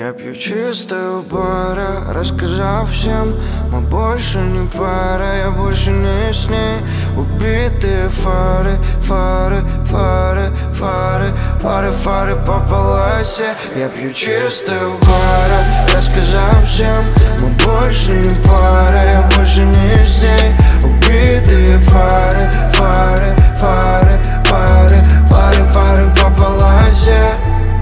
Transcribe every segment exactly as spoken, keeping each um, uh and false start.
Я пью чистую пара, рассказав всем, мы больше не пара, я больше не с ней. Убитые фары, фары, фары, фары, фары, фары по полосе. Я пью чистую пара, рассказав всем, мы больше не пара, я больше не с ней. Убитые фары, фары, фары, фары, фары, фары по полосе.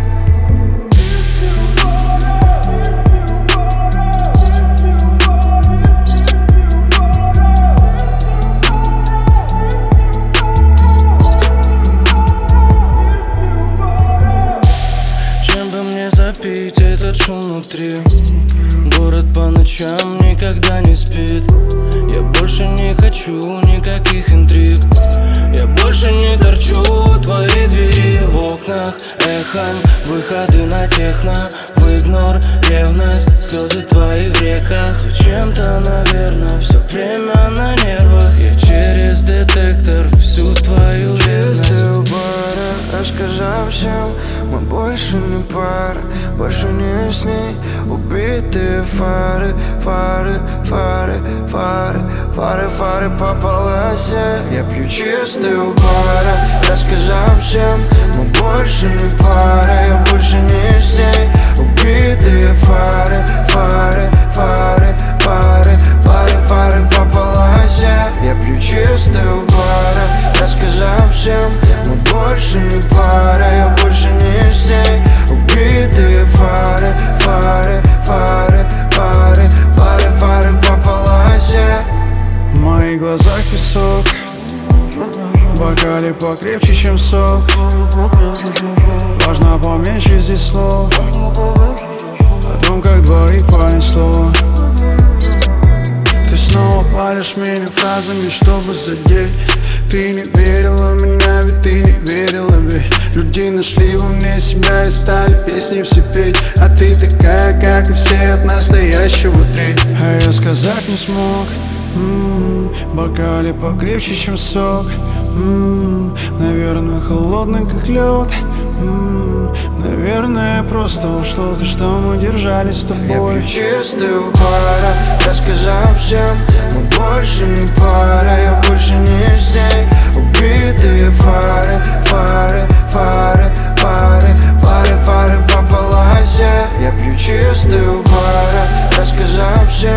Запить этот шум внутри. Город по ночам никогда не спит. Я больше не хочу никаких интриг. Я больше не торчу у твоей двери. В окнах эхом выходы на техно. В игнор ревность, слезы твои в реках. Зачем-то, наверное, все время на нервах. Я через детектор всю твою ревность. Рассказав всем, мы больше не пара, больше не с ней. Убитые фары, фары, фары, фары, фары, фары по полосе. Я пью чистую пара, рассказав всем, мы больше не пара, я больше не с ней. Убитые фары, фары, фары, фары, фары, фары по полосе. Я пью чистую пара, рассказав всем, мы больше не пара, я больше не с ней. Убитые фары, фары, фары, фары, фары, фары по полосе. В моих глазах песок, в бокале покрепче, чем сок. Важно поменьше здесь слов о том, как двоих понесло. Ты снова палишь меня фразами, чтобы задеть. Ты не верила в меня, ведь ты не верила, ведь люди нашли во мне себя и стали песни все петь. А ты такая, как и все, от настоящего треть. А я сказать не смог. М-м-м, в бокале покрепче, чем сок. М-м-м, наверное, холодный, как лед. М-м-м, наверное, просто ушло то, что мы держались с тобой. Я пью чистую пара, рассказав всем, мы больше не пара, я больше не с ней. Убитые фары, фары, фары, фары, фары, фары по полосе. Я пью чистую пара, рассказав всем,